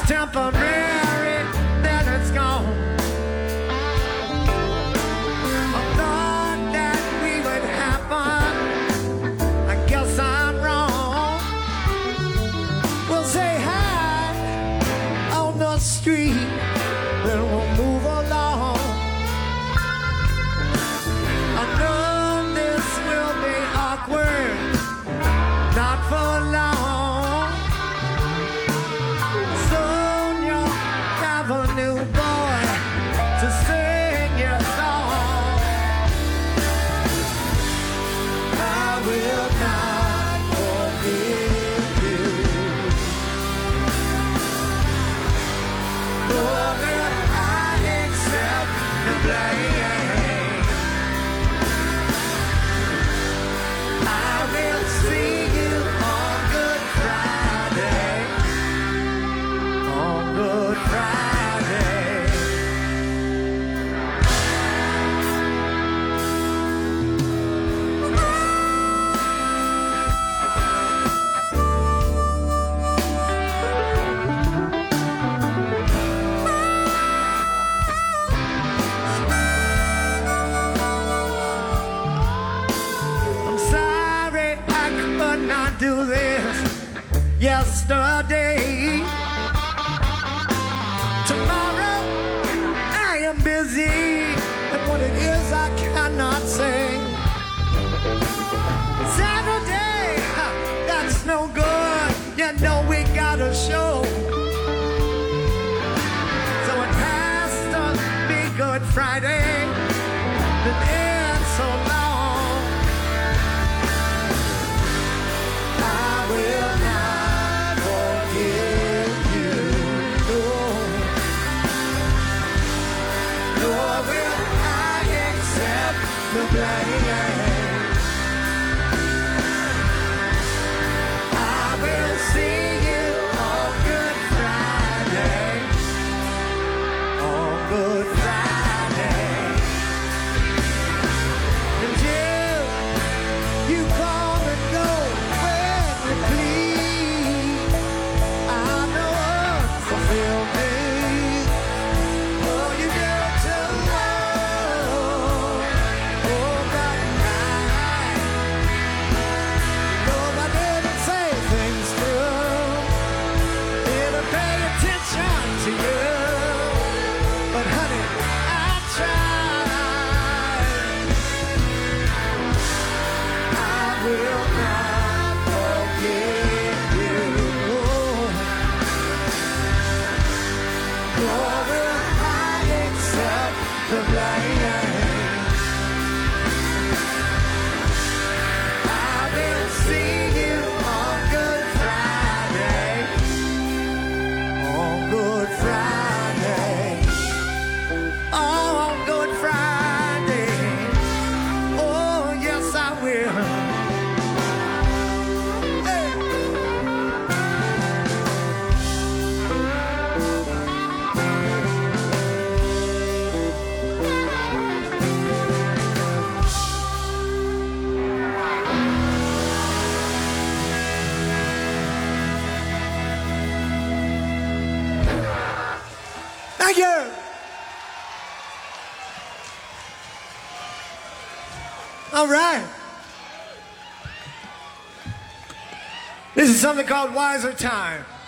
temporary, then it's gone. I thought that we would happen. I guess I'm wrong. We'll say hi on the street, then we'll move along. I know this will be awkward, not for long. Soon you'll have a new boy to sing your song. I will not forgive you, nor will I accept the blame. I will see you on Good Friday. On Good Friday. I'm sorry I could not do this yesterday. Tomorrow I am busy, and what it is I cannot sing. Saturday, that's no good. You know we got a show, so it has to be Good Friday. It ends so long. I will not forgive you, nor will I accept the blame. I will see you on Good Friday. On Good Friday. And you come and go when you please. I know fulfill me. Oh, you do too long. Oh, that night. No, I didn't say things true. Didn't pay attention to you. But honey, I tried. I will not forgive you, nor will I accept the blame. I will see you on Good Friday. On Good Friday. On Good Friday. Oh, yes, I will. Hey. Thank you. All right. This is something called Wiser Time.